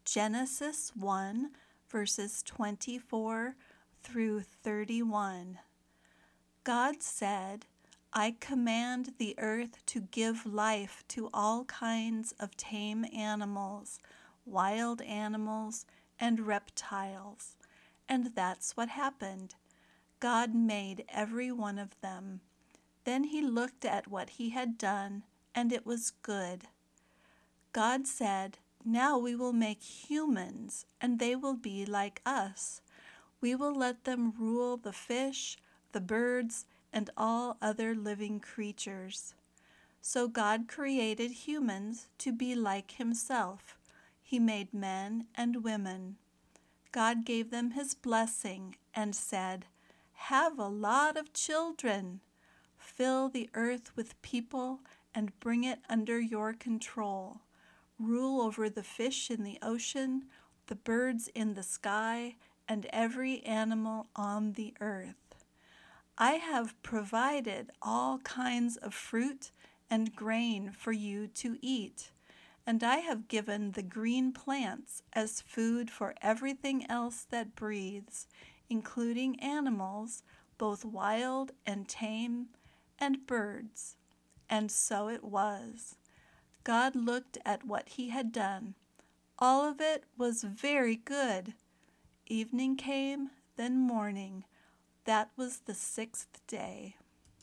Genesis 1, verses 24 through 31. God said, I command the earth to give life to all kinds of tame animals, wild animals, and reptiles. And that's what happened. God made every one of them. Then he looked at what he had done, and it was good. God said, now we will make humans, and they will be like us. We will let them rule the fish, the birds, and all other living creatures. So God created humans to be like himself. He made men and women. God gave them his blessing and said, have a lot of children. Fill the earth with people and bring it under your control. Rule over the fish in the ocean, the birds in the sky, and every animal on the earth. I have provided all kinds of fruit and grain for you to eat, and I have given the green plants as food for everything else that breathes, including animals, both wild and tame, and birds. And so it was. God looked at what he had done. All of it was very good. Evening came, then morning. That was the 6th day.